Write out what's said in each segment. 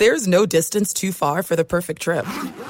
There's no distance too far for the perfect trip.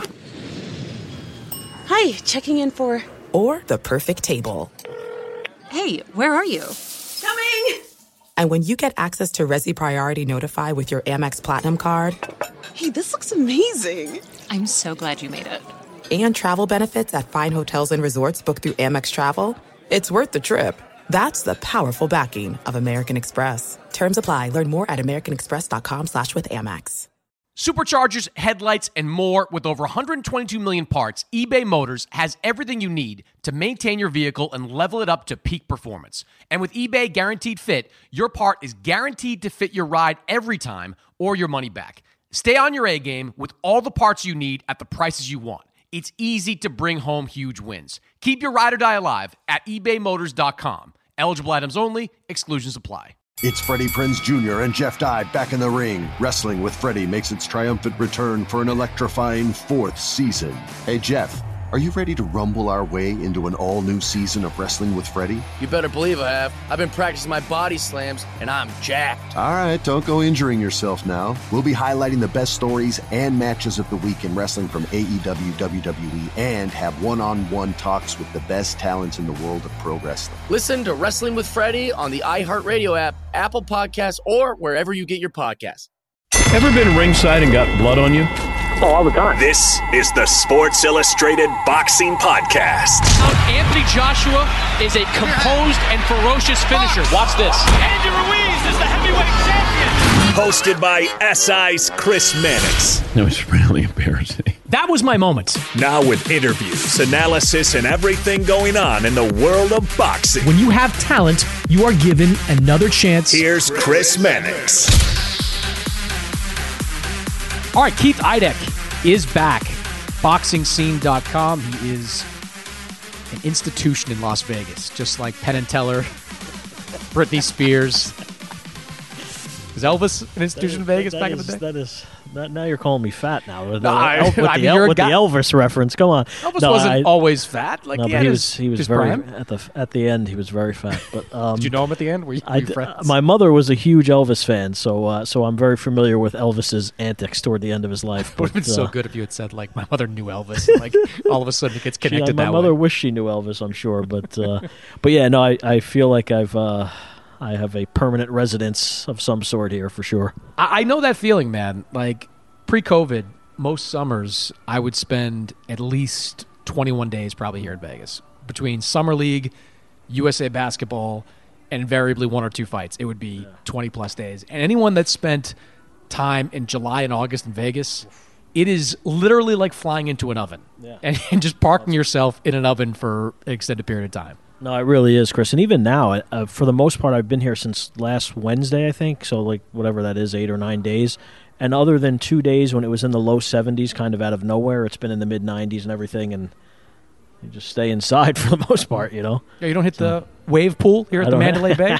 Hi, checking in for... Or the perfect table. Hey, where are you? Coming! And when you get access to Resi Priority Notify with your Amex Platinum card... Hey, this looks amazing. I'm so glad you made it. And travel benefits at fine hotels and resorts booked through Amex Travel, it's worth the trip. That's the powerful backing of American Express. Terms apply. Learn more at americanexpress.com/withAmex. Superchargers, headlights, and more. With over 122 million parts, eBay Motors has everything you need to maintain your vehicle and level it up to peak performance. And with eBay Guaranteed Fit, your part is guaranteed to fit your ride every time or your money back. Stay on your A-game with all the parts you need at the prices you want. It's easy to bring home huge wins. Keep your ride or die alive at ebaymotors.com. Eligible items only. Exclusions apply. It's Freddie Prinze Jr. and Jeff Dye back in the ring. Wrestling with Freddie makes its triumphant return for an electrifying 4th season. Hey, Jeff, are you ready to rumble our way into an all-new season of Wrestling with Freddie? You better believe I have. I've been practicing my body slams, and I'm jacked. All right, don't go injuring yourself now. We'll be highlighting the best stories and matches of the week in wrestling from AEW, WWE, and have one-on-one talks with the best talents in the world of pro wrestling. Listen to Wrestling with Freddie on the iHeartRadio app, Apple Podcasts, or wherever you get your podcasts. Ever been ringside and got blood on you? Oh, all the time. This is the Sports Illustrated Boxing Podcast. Anthony Joshua is a composed and ferocious finisher. Watch this. Andy Ruiz is the heavyweight champion. Hosted by SI's Chris Mannix. That was really embarrassing. That was my moment. Now with interviews, analysis, and everything going on in the world of boxing. When you have talent, you are given another chance. Here's Chris Mannix. All right, Keith Idec is back. BoxingScene.com. He is an institution in Las Vegas, just like Penn and Teller, Britney Spears. Is Elvis an institution in Vegas back in the day? Now you're calling me fat now. With the Elvis reference. Come on. Elvis wasn't always fat. Like, no, but he was very at the end. He was very fat. But did you know him at the end? Were you friends? My mother was a huge Elvis fan, so I'm very familiar with Elvis's antics toward the end of his life. It would have been so good if you had said, like, my mother knew Elvis. And, like, all of a sudden it gets connected that way. My mother wished she knew Elvis, I'm sure. But yeah, no, I feel like I have a permanent residence of some sort here for sure. I know that feeling, man. Like, pre-COVID, most summers, I would spend at least 21 days probably here in Vegas. Between Summer League, USA Basketball, and invariably 1 or 2 fights. It would be 20-plus days. And anyone that spent time in July and August in Vegas, it is literally like flying into an oven. Yeah. And just parking yourself in an oven for an extended period of time. No, it really is, Chris. And even now, for the most part, I've been here since last Wednesday, I think. So, like, whatever that is, 8 or 9 days. And other than 2 days when it was in the low 70s, kind of out of nowhere, it's been in the mid-90s and everything. And you just stay inside for the most part, you know. Yeah, you don't hit the wave pool here at the Mandalay Bay?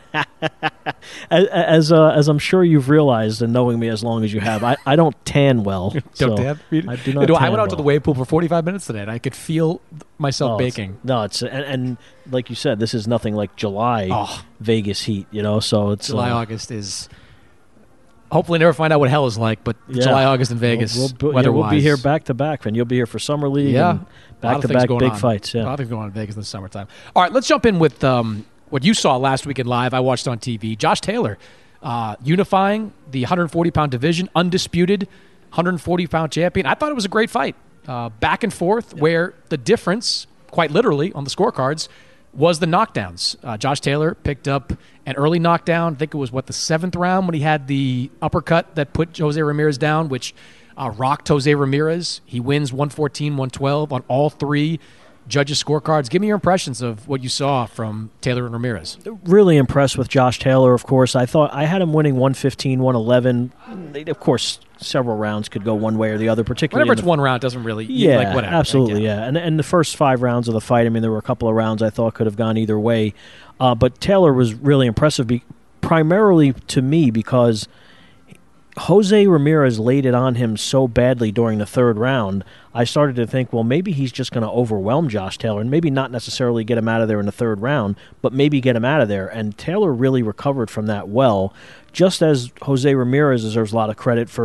As I'm sure you've realized, and knowing me as long as you have, I don't tan well. Don't tan? I do not tan I went out to the wave pool for 45 minutes today, and I could feel myself baking. And like you said, this is nothing like July Vegas heat, you know. So it's July, August is... Hopefully never find out what hell is like, but July, August in Vegas, weather-wise. We'll be here back-to-back, and you'll be here for Summer League and back-to-back big fights. Yeah. A lot of things going on in Vegas in the summertime. All right, let's jump in with what you saw last weekend live. I watched on TV. Josh Taylor unifying the 140-pound division, undisputed 140-pound champion. I thought it was a great fight. Back and forth, where the difference, quite literally, on the scorecards, was the knockdowns. Josh Taylor picked up an early knockdown. I think it was, the 7th round when he had the uppercut that put Jose Ramirez down, which rocked Jose Ramirez. He wins 114-112 on all 3 judges' scorecards. Give me your impressions of what you saw from Taylor and Ramirez. Really impressed with Josh Taylor, of course. I thought I had him winning 115-111. Of course, several rounds could go one way or the other, particularly whenever it's one round, doesn't really whatever. Absolutely, yeah. And the first 5 rounds of the fight, I mean, there were a couple of rounds I thought could have gone either way. But Taylor was really impressive, primarily to me because Jose Ramirez laid it on him so badly during the 3rd round. I started to think, well, maybe he's just going to overwhelm Josh Taylor and maybe not necessarily get him out of there in the 3rd round, but maybe get him out of there. And Taylor really recovered from that well, just as Jose Ramirez deserves a lot of credit for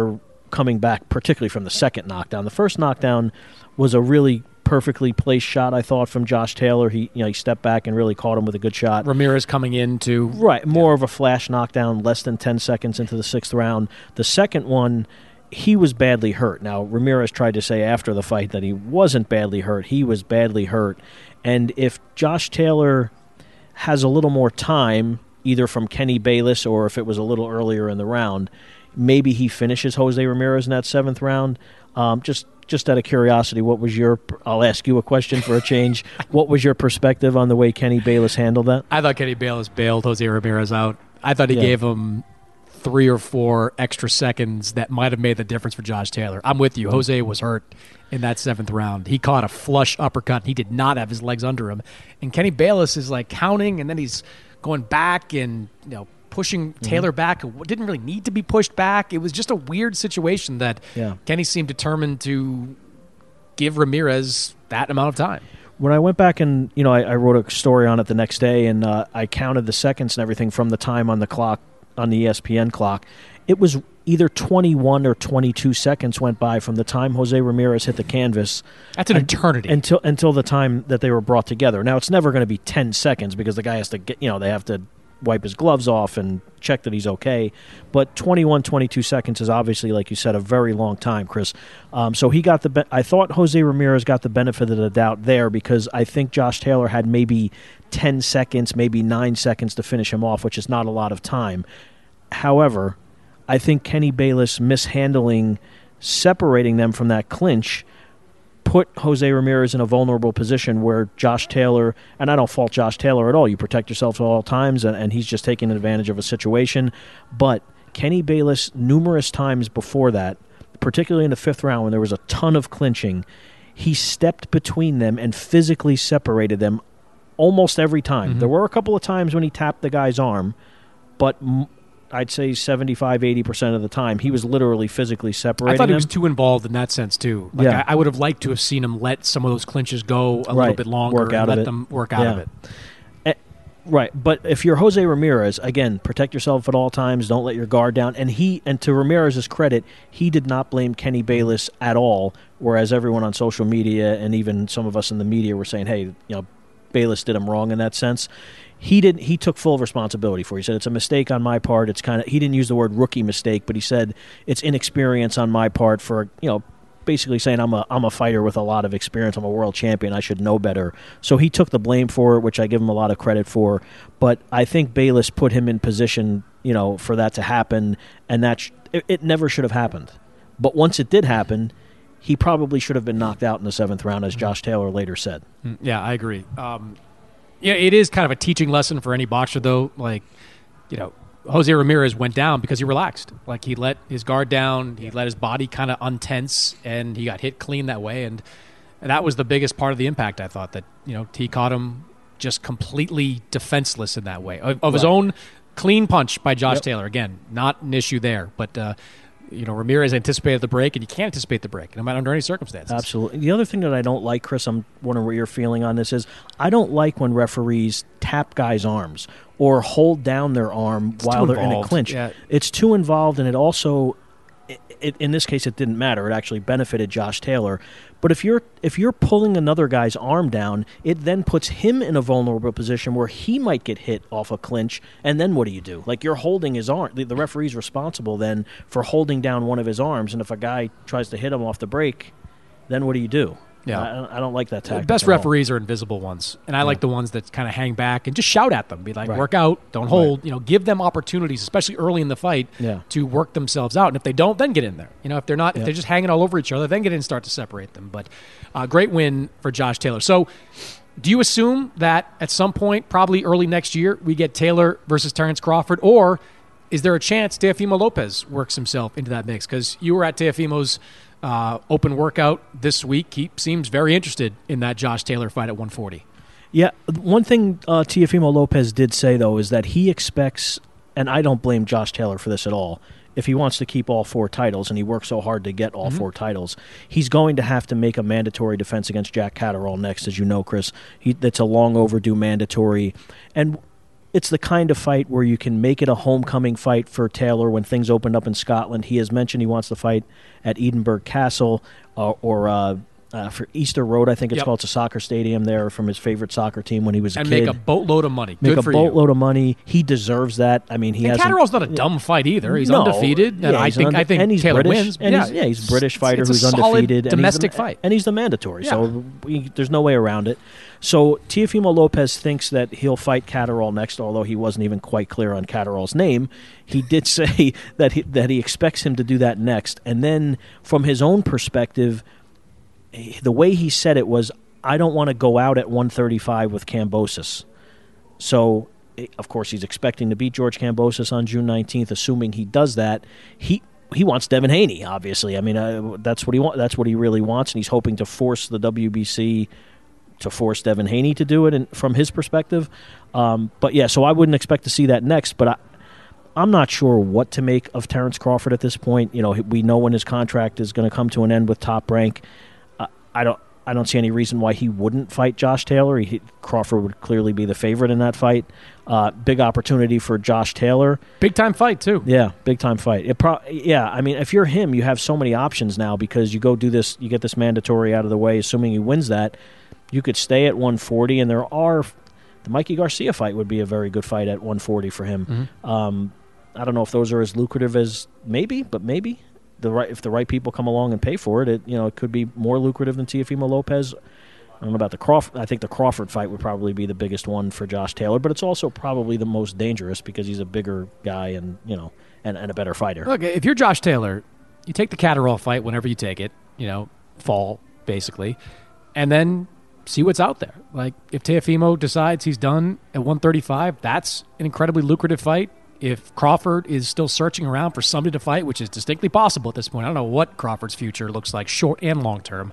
coming back, particularly from the second knockdown. The first knockdown was a really perfectly placed shot, I thought, from Josh Taylor. He stepped back and really caught him with a good shot. Ramirez coming in to... Right, more of a flash knockdown, less than 10 seconds into the 6th round. The second one, he was badly hurt. Now, Ramirez tried to say after the fight that he wasn't badly hurt. He was badly hurt. And if Josh Taylor has a little more time, either from Kenny Bayless or if it was a little earlier in the round, maybe he finishes Jose Ramirez in that 7th round. Just out of curiosity, what was your... I'll ask you a question for a change. What was your perspective on the way Kenny Bayless handled that? I thought Kenny Bayless bailed Jose Ramirez out. I thought he gave him 3 or 4 extra seconds that might have made the difference for Josh Taylor. I'm with you. Jose was hurt in that 7th round. He caught a flush uppercut. He did not have his legs under him. And Kenny Bayless is like counting, and then he's going back and pushing Taylor back. It didn't really need to be pushed back. It was just a weird situation that Kenny seemed determined to give Ramirez that amount of time. When I went back and, I wrote a story on it the next day, and I counted the seconds and everything from the time on the clock, on the ESPN clock, it was either 21 or 22 seconds went by from the time Jose Ramirez hit the canvas. That's an eternity. Until the time that they were brought together. Now, it's never going to be 10 seconds because the guy has to get, they have to wipe his gloves off and check that he's okay. But 21, 22 seconds is obviously, like you said, a very long time, Chris. So he got I thought Jose Ramirez got the benefit of the doubt there because I think Josh Taylor had maybe 10 seconds, maybe 9 seconds to finish him off, which is not a lot of time. However, I think Kenny Bayless mishandling, separating them from that clinch, put Jose Ramirez in a vulnerable position where Josh Taylor, and I don't fault Josh Taylor at all, you protect yourself at all times, and he's just taking advantage of a situation. But Kenny Bayless, numerous times before that, particularly in the 5th round when there was a ton of clinching, he stepped between them and physically separated them almost every time. Mm-hmm. There were a couple of times when he tapped the guy's arm, but I'd say 75, 80% of the time, he was literally physically separating. I thought he them. was too involved in that sense, too. I would have liked to have seen him let some of those clinches go a little bit longer and let them work out of it. Right, but if you're Jose Ramirez, again, protect yourself at all times, don't let your guard down. And to Ramirez's credit, he did not blame Kenny Bayless at all, whereas everyone on social media and even some of us in the media were saying, hey, Bayless did him wrong in that sense. He took full responsibility for it. He said, it's a mistake on my part. It's he didn't use the word rookie mistake, but he said it's inexperience on my part for, basically saying I'm a fighter with a lot of experience. I'm a world champion. I should know better. So he took the blame for it, which I give him a lot of credit for. But I think Bayless put him in position, for that to happen, and it never should have happened. But once it did happen, he probably should have been knocked out in the 7th round, as Josh Taylor later said. Yeah, I agree. It is kind of a teaching lesson for any boxer, though. Jose Ramirez went down because he relaxed. He let his guard down, he let his body kind of untense, and he got hit clean that way. And that was the biggest part of the impact, I thought, that he caught him just completely defenseless in that way. Of his own clean punch by Josh Taylor. Again, not an issue there, but Ramirez anticipated the break, and you can't anticipate the break, no matter under any circumstances. Absolutely. The other thing that I don't like, Chris, I'm wondering what your feeling on this is, I don't like when referees tap guys' arms or hold down their arm while they're in a clinch. Yeah. It's too involved, and it also, in this case, it didn't matter. It actually benefited Josh Taylor. But if you're pulling another guy's arm down, it then puts him in a vulnerable position where he might get hit off a clinch, and then what do you do? You're holding his arm. The referee's responsible then for holding down one of his arms, and if a guy tries to hit him off the break, then what do you do? Yeah, I don't like that tactic. The best referees are invisible ones, and I like the ones that kind of hang back and just shout at them. Be like, work out, don't hold. Give them opportunities, especially early in the fight, to work themselves out. And if they don't, then get in there. If they're not, if they're just hanging all over each other, then get in and start to separate them. But great win for Josh Taylor. So do you assume that at some point, probably early next year, we get Taylor versus Terrence Crawford, or is there a chance Teofimo Lopez works himself into that mix? Because you were at Teofimo's open workout this week. He seems very interested in that Josh Taylor fight at 140. Yeah, one thing Teofimo Lopez did say, though, is that he expects, and I don't blame Josh Taylor for this at all, if he wants to keep all 4 titles, and he worked so hard to get all 4 titles, he's going to have to make a mandatory defense against Jack Catterall next, as you know, Chris. That's a long overdue mandatory. And it's the kind of fight where you can make it a homecoming fight for Taylor when things opened up in Scotland. He has mentioned he wants to fight at Edinburgh Castle or for Easter Road, I think it's called. It's a soccer stadium there from his favorite soccer team when he was a kid. And make a boatload of money. Make Good a for boatload of money. He deserves that. I mean, and Catterall's not a dumb fight either. He's undefeated, and I think and he's Taylor British, wins. And he's a British fighter who's undefeated. Domestic fight, and he's the mandatory. So there's no way around it. So Teofimo Lopez thinks that he'll fight Catterall next, although he wasn't even quite clear on Catterall's name. He did say that he expects him to do that next, and then from his own perspective, the way he said it was, I don't want to go out at 135 with Kambosos. So, of course, he's expecting to beat George Kambosos on June 19th, assuming he does that. He wants Devin Haney, obviously. I mean, that's what he that's what he really wants, and he's hoping to force the WBC to force Devin Haney to do it from his perspective. But, yeah, so I wouldn't expect to see that next, but I'm not sure what to make of Terrence Crawford at this point. You know, we know when his contract is going to come to an end with Top Rank. I don't see any reason why he wouldn't fight Josh Taylor. Crawford would clearly be the favorite in that fight. Big opportunity for Josh Taylor. Big time fight too. Yeah, big time fight. I mean, if you're him, you have so many options now because you go do this, you get this mandatory out of the way. Assuming he wins that, you could stay at 140, and the Mikey Garcia fight would be a very good fight at 140 for him. Mm-hmm. I don't know if those are as lucrative as maybe. If the right people come along and pay for it, it could be more lucrative than Teofimo Lopez. I don't know about the Crawford. I think the Crawford fight would probably be the biggest one for Josh Taylor, but it's also probably the most dangerous because he's a bigger guy and a better fighter. Look, if you're Josh Taylor, you take the Catterall fight whenever you take it, fall basically, and then see what's out there. Like if Teofimo decides he's done at 135, that's an incredibly lucrative fight. If Crawford is still searching around for somebody to fight, which is distinctly possible at this point, I don't know what Crawford's future looks like, short and long term.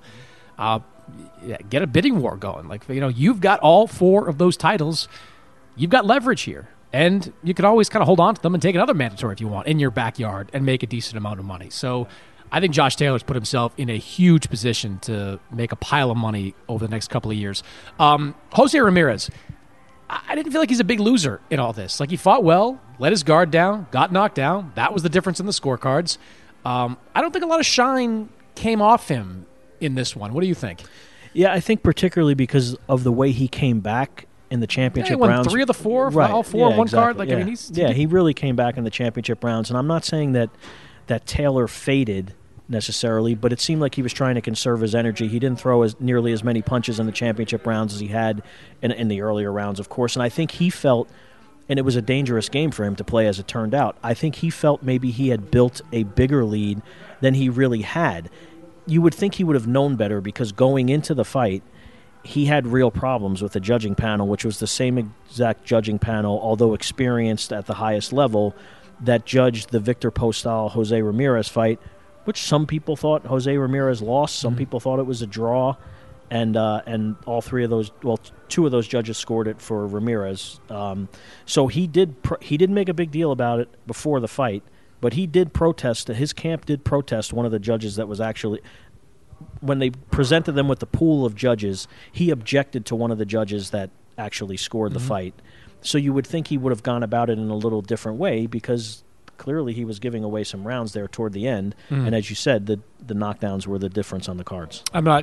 Get a bidding war going. You've got all 4 of those titles. You've got leverage here, and you can always kind of hold on to them and take another mandatory if you want in your backyard and make a decent amount of money. So I think Josh Taylor's put himself in a huge position to make a pile of money over the next couple of years. Jose Ramirez, I didn't feel like he's a big loser in all this. He fought well, let his guard down, got knocked down. That was the difference in the scorecards. I don't think a lot of shine came off him in this one. What do you think? Yeah, I think particularly because of the way he came back in the championship rounds. He won 3 of the 4, right. all 4 in one exactly. card. He really came back in the championship rounds. And I'm not saying that Taylor faded necessarily, but it seemed like he was trying to conserve his energy. He didn't throw nearly as many punches in the championship rounds as he had in the earlier rounds, of course. And I think he felt, and it was a dangerous game for him to play as it turned out, I think he felt maybe he had built a bigger lead than he really had. You would think he would have known better because going into the fight, he had real problems with the judging panel, which was the same exact judging panel, although experienced at the highest level, that judged the Victor Postal-Jose Ramirez fight, which some people thought Jose Ramirez lost. Some people thought it was a draw. And all 3 of those, 2 of those judges scored it for Ramirez. So he didn't make a big deal about it before the fight, but he did protest. His camp did protest one of the judges that was actually, when they presented them with the pool of judges, he objected to one of the judges that actually scored the fight. So you would think he would have gone about it in a little different way because clearly he was giving away some rounds there toward the end. And as you said, the knockdowns were the difference on the cards.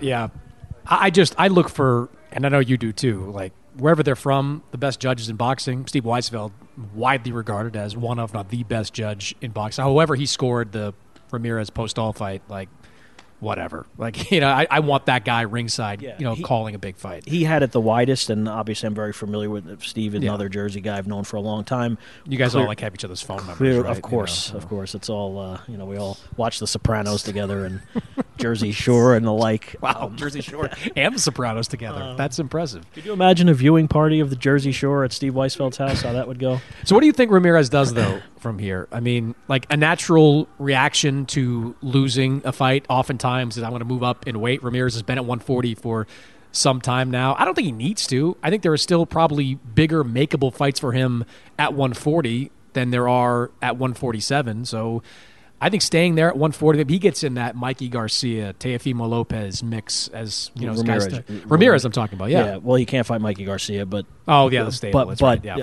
I look for, and I know you do too, wherever they're from, the best judges in boxing. Steve Weisfeld, widely regarded as one of, not the best judge in boxing. However he scored the Ramirez Postal fight, whatever. I want that guy ringside, calling a big fight. He had it the widest, and obviously I'm very familiar with Steve, another Jersey guy I've known for a long time. You guys all have each other's phone numbers, right? Of course. It's all, we all watch The Sopranos together and Jersey Shore and the like. Wow, Jersey Shore and The Sopranos together. That's impressive. Could you imagine a viewing party of the Jersey Shore at Steve Weisfeld's house, how that would go? So what do you think Ramirez does, though, from here? I mean, a natural reaction to losing a fight oftentimes is I'm going to move up in weight. Ramirez has been at 140 for some time now. I don't think he needs to. I think there are still probably bigger makeable fights for him at 140 than there are at 147. So I think staying there at 140, if he gets in that Mikey Garcia, Teofimo Lopez mix as, Ramirez, Ramirez I'm talking about, yeah. Well, he can't fight Mikey Garcia, but... Oh, yeah, the stable, that's right, yeah.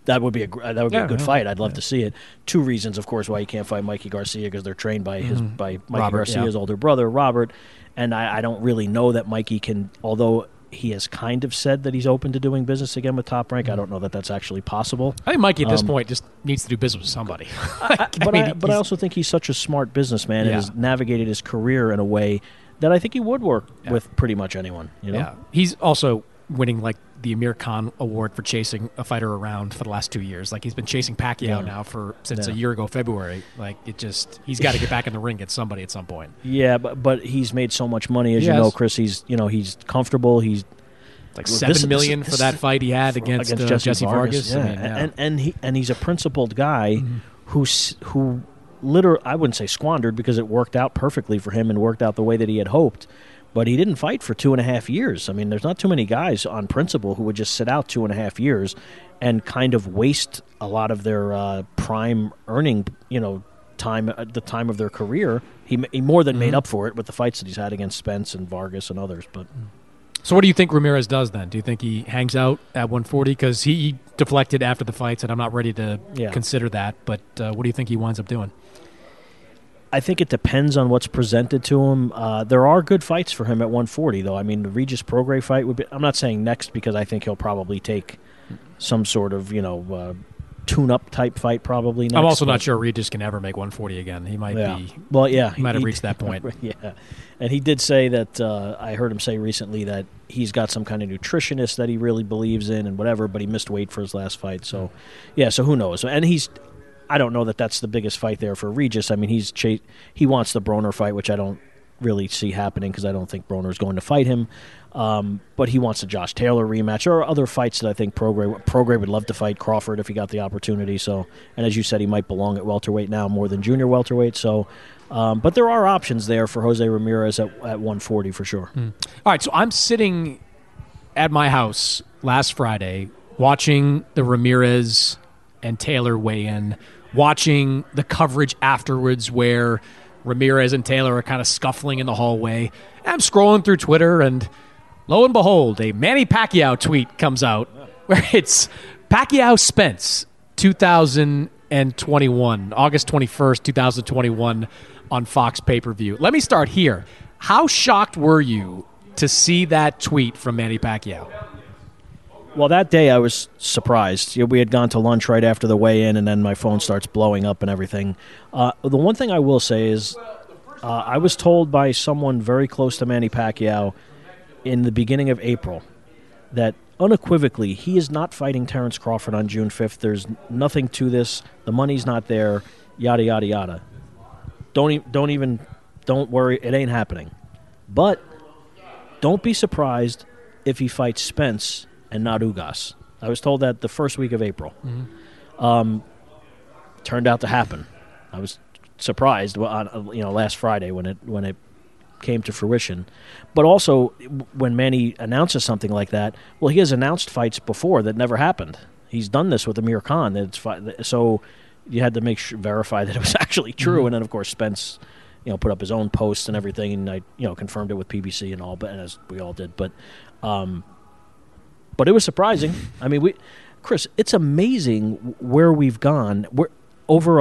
That would be a good fight. I'd love to see it. Two reasons, of course, why you can't fight Mikey Garcia, because they're trained by Mikey Garcia's older brother, Robert. And I don't really know that Mikey can, although he has kind of said that he's open to doing business again with Top Rank. I don't know that that's actually possible. I think Mikey at this point just needs to do business with somebody. But I also think he's such a smart businessman and has navigated his career in a way that I think he would work with pretty much anyone. You know? Yeah. He's also winning like the Amir Khan Award for chasing a fighter around for the last 2 years. Like he's been chasing Pacquiao now since a year ago February. Like he's got to get back in the ring against somebody at some point. Yeah, but he's made so much money, as you know, Chris. He's comfortable. He's like $7 million for that fight he had against Jesse Vargas. Yeah. And he's a principled guy who literally, I wouldn't say squandered, because it worked out perfectly for him and worked out the way that he had hoped. But he didn't fight for 2.5 years. I mean, there's not too many guys on principle who would just sit out 2.5 years and kind of waste a lot of their prime earning, time at the time of their career. He more than made up for it with the fights that he's had against Spence and Vargas and others. But so what do you think Ramirez does then? Do you think he hangs out at 140? Because he deflected after the fights, and I'm not ready to consider that. But what do you think he winds up doing? I think it depends on what's presented to him. There are good fights for him at 140, though. I mean, the Regis Prograis fight would be... I'm not saying next, because I think he'll probably take some sort of, tune-up type fight probably next. I'm also not sure Regis can ever make 140 again. He might be... Well, yeah. He might have reached that point. Yeah. And he did say that... I heard him say recently that he's got some kind of nutritionist that he really believes in and whatever, but he missed weight for his last fight. So, so who knows? And I don't know that that's the biggest fight there for Regis. I mean, he wants the Broner fight, which I don't really see happening because I don't think Broner's going to fight him. But he wants a Josh Taylor rematch or other fights that I think Prograis would love to fight Crawford if he got the opportunity. So, and as you said, he might belong at welterweight now more than junior welterweight. So, but there are options there for Jose Ramirez at 140 for sure. All right, so I'm sitting at my house last Friday watching the Ramirez and Taylor weigh in, watching the coverage afterwards where Ramirez and Taylor are kind of scuffling in the hallway. I'm scrolling through Twitter, and lo and behold, a Manny Pacquiao tweet comes out where it's Pacquiao Spence 2021, August 21st, 2021 on Fox pay-per-view. Let me start here. How shocked were you to see that tweet from Manny Pacquiao? Well, that day I was surprised. We had gone to lunch right after the weigh-in, and then my phone starts blowing up and everything. The one thing I will say is I was told by someone very close to Manny Pacquiao in the beginning of April that unequivocally he is not fighting Terrence Crawford on June 5th. There's nothing to this. The money's not there, yada, yada, yada. Don't worry, it ain't happening. But don't be surprised if he fights Spence and not Ugas. I was told that the first week of April. Turned out to happen. I was surprised last Friday when it came to fruition. But also, when Manny announces something like that, well, he has announced fights before that never happened. He's done this with Amir Khan. So you had to verify that it was actually true. And then, of course, Spence put up his own post and everything, and I confirmed it with PBC and all, but as we all did. But it was surprising. I mean, Chris, it's amazing where we've gone. We're over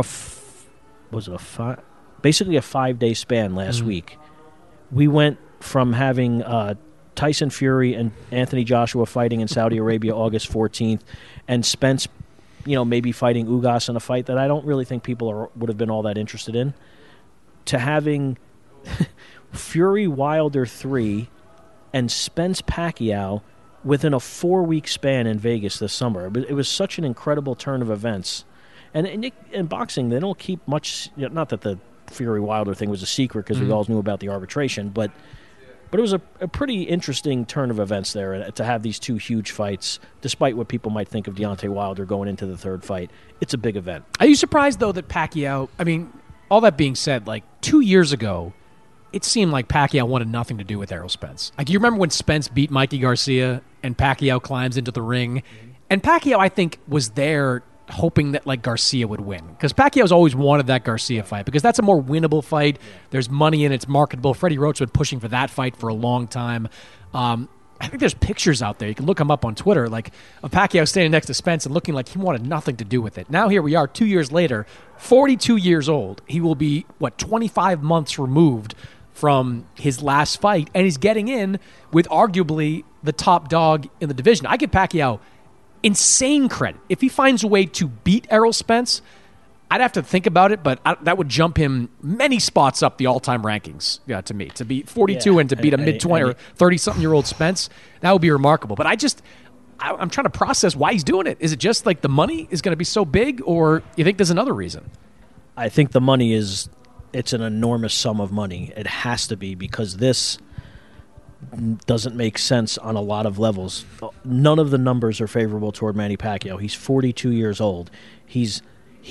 basically a 5-day span last week. We went from having Tyson Fury and Anthony Joshua fighting in Saudi Arabia August 14th, and Spence, maybe fighting Ugas in a fight that I don't really think people would have been all that interested in, to having Fury Wilder 3 and Spence Pacquiao within a 4-week span in Vegas this summer. It was such an incredible turn of events. And in boxing, they don't keep much. Not that the Fury Wilder thing was a secret because we all knew about the arbitration, but it was a pretty interesting turn of events there to have these two huge fights, despite what people might think of Deontay Wilder going into the third fight. It's a big event. Are you surprised, though, that Pacquiao, I mean, all that being said, like 2 years ago, it seemed like Pacquiao wanted nothing to do with Errol Spence. Like, you remember when Spence beat Mikey Garcia and Pacquiao climbs into the ring? And Pacquiao, I think, was there hoping that, like, Garcia would win. Because Pacquiao's always wanted that Garcia fight because that's a more winnable fight. There's money in it. It's marketable. Freddie Roach has been pushing for that fight for a long time. I think there's pictures out there. You can look them up on Twitter, like of Pacquiao standing next to Spence and looking like he wanted nothing to do with it. Now here we are 2 years later, 42 years old. He will be, 25 months removed from his last fight, and he's getting in with arguably the top dog in the division. I give Pacquiao insane credit. If he finds a way to beat Errol Spence, I'd have to think about it, but that would jump him many spots up the all-time rankings to me. To beat 42 and to beat a mid-20 or 30-something-year-old Spence, that would be remarkable. But I'm trying to process why he's doing it. Is it just like the money is going to be so big, or you think there's another reason? I think the money it's an enormous sum of money. It has to be, because this doesn't make sense on a lot of levels. None of the numbers are favorable toward Manny Pacquiao. He's 42 years old. He's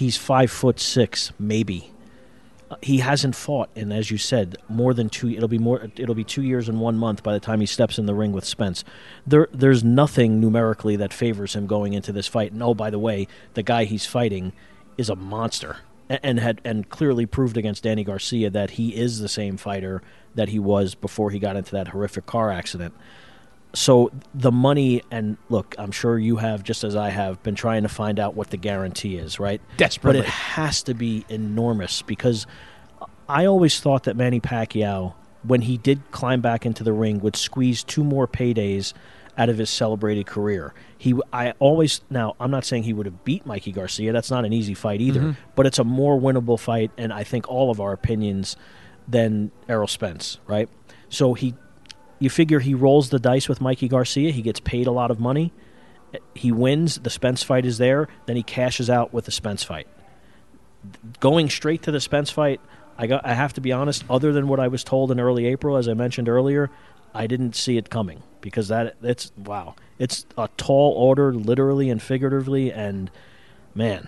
5'6", maybe. He hasn't fought in, as you said, more than 2. It'll be 2 years and 1 month by the time he steps in the ring with Spence. There's nothing numerically that favors him going into this fight. And by the way, the guy he's fighting is a monster, and clearly proved against Danny Garcia that he is the same fighter that he was before he got into that horrific car accident. So the money, and look, I'm sure you have, just as I have, been trying to find out what the guarantee is, right? Desperately. But it has to be enormous, because I always thought that Manny Pacquiao, when he did climb back into the ring, would squeeze 2 more paydays out of his celebrated career. Now, I'm not saying he would have beat Mikey Garcia. That's not an easy fight either, but it's a more winnable fight, and I think all of our opinions, than Errol Spence, right? So you figure he rolls the dice with Mikey Garcia. He gets paid a lot of money. He wins. The Spence fight is there. Then he cashes out with the Spence fight. Going straight to the Spence fight, I have to be honest, other than what I was told in early April, as I mentioned earlier, I didn't see it coming, because it's a tall order, literally and figuratively, and man,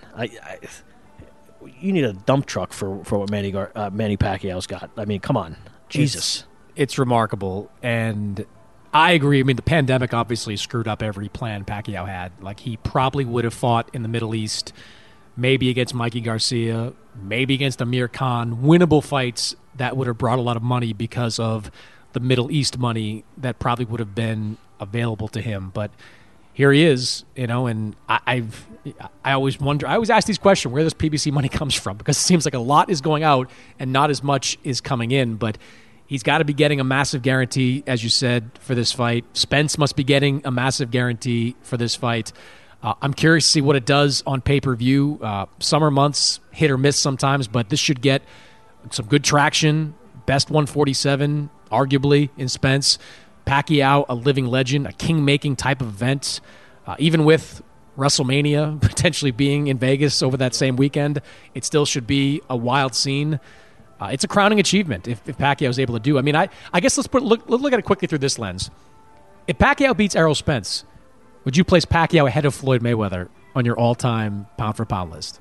you need a dump truck for what Manny Pacquiao's got. I mean, come on, Jesus. It's remarkable, and I agree. I mean, the pandemic obviously screwed up every plan Pacquiao had. Like, he probably would have fought in the Middle East, maybe against Mikey Garcia, maybe against Amir Khan, winnable fights that would have brought a lot of money because of the Middle East money that probably would have been available to him. But here he is, and I always wonder, I always ask these questions, where this PBC money comes from, because it seems like a lot is going out and not as much is coming in, but he's got to be getting a massive guarantee, as you said, for this fight. Spence must be getting a massive guarantee for this fight. I'm curious to see what it does on pay-per-view. Summer months, hit or miss sometimes, but this should get some good traction. Best 147, arguably, in Spence. Pacquiao, a living legend, a king-making type of event. Even with WrestleMania potentially being in Vegas over that same weekend, it still should be a wild scene. It's a crowning achievement if Pacquiao is able to do. I mean, I guess let's look at it quickly through this lens. If Pacquiao beats Errol Spence, would you place Pacquiao ahead of Floyd Mayweather on your all-time pound-for-pound list?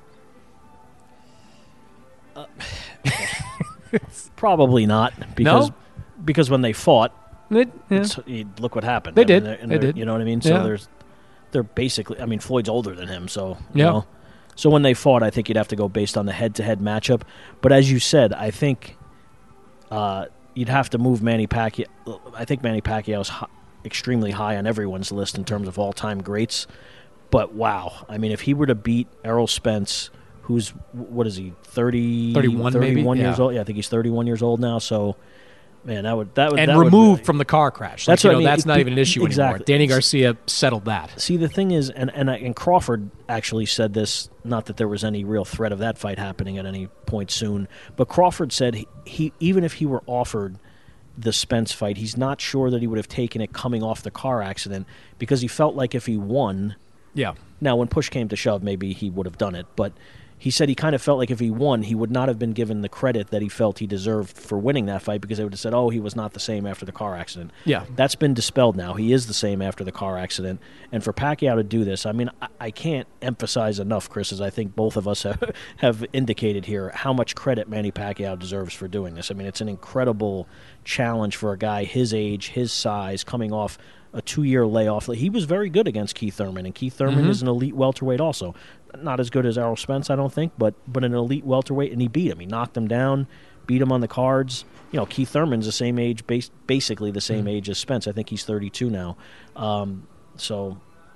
Probably not, because when they fought, look what happened. They did. You know what I mean? So they're basically, I mean, Floyd's older than him, so you know. So when they fought, I think you'd have to go based on the head-to-head matchup. But as you said, I think you'd have to move Manny Pacquiao. I think Manny Pacquiao's extremely high on everyone's list in terms of all-time greats. But wow, I mean, if he were to beat Errol Spence, who's, what is he, 31 years old? Yeah, I think he's 31 years old now. So, man, that would removed from the car crash. That's what I mean. That's not even an issue exactly. anymore. Danny Garcia settled that. See, the thing is, and Crawford actually said this. Not that there was any real threat of that fight happening at any point soon, but Crawford said he even if he were offered the Spence fight, he's not sure that he would have taken it coming off the car accident, because he felt like if he won. Yeah. Now, when push came to shove, maybe he would have done it, but he said he kind of felt like if he won, he would not have been given the credit that he felt he deserved for winning that fight, because they would have said, oh, he was not the same after the car accident. Yeah. That's been dispelled now. He is the same after the car accident. And for Pacquiao to do this, I mean, I can't emphasize enough, Chris, as I think both of us have indicated here, how much credit Manny Pacquiao deserves for doing this. I mean, it's an incredible challenge for a guy his age, his size, coming off a 2-year layoff. He was very good against Keith Thurman, and Keith Thurman is an elite welterweight also. Not as good as Errol Spence, I don't think, but an elite welterweight, and he beat him. He knocked him down, beat him on the cards. Keith Thurman's the same age, basically the same age as Spence. I think he's 32 now. So,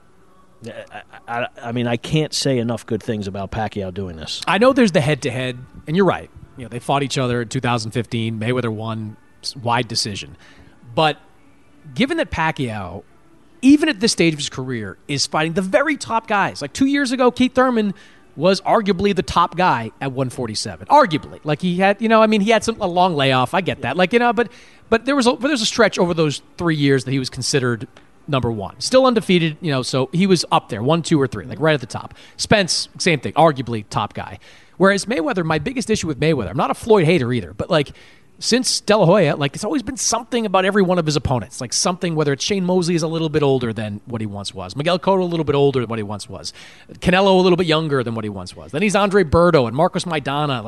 I mean, I can't say enough good things about Pacquiao doing this. I know there's the head-to-head, and you're right. They fought each other in 2015. Mayweather won wide decision. But given that Pacquiao, even at this stage of his career, is fighting the very top guys. Like 2 years ago, Keith Thurman was arguably the top guy at 147. Arguably. Like he had, he had a long layoff. I get that. But there was a stretch over those 3 years that he was considered number one. Still undefeated, so he was up there, 1, 2, or 3, like right at the top. Spence, same thing, arguably top guy. Whereas Mayweather, my biggest issue with Mayweather, I'm not a Floyd hater either, but since De La Hoya, it's always been something about every one of his opponents. Like something, whether it's Shane Mosley is a little bit older than what he once was. Miguel Cotto a little bit older than what he once was. Canelo a little bit younger than what he once was. Then he's Andre Berto and Marcos Maidana.